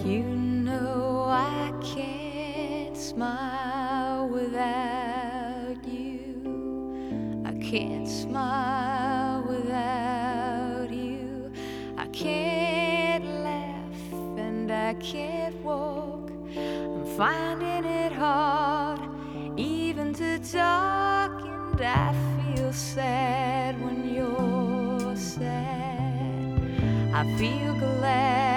You know I can't smile without you. I can't smile without you. I can't laugh and I can't walk. I'm finding it hard even to talk, and I feel sad when you're sad. I feel glad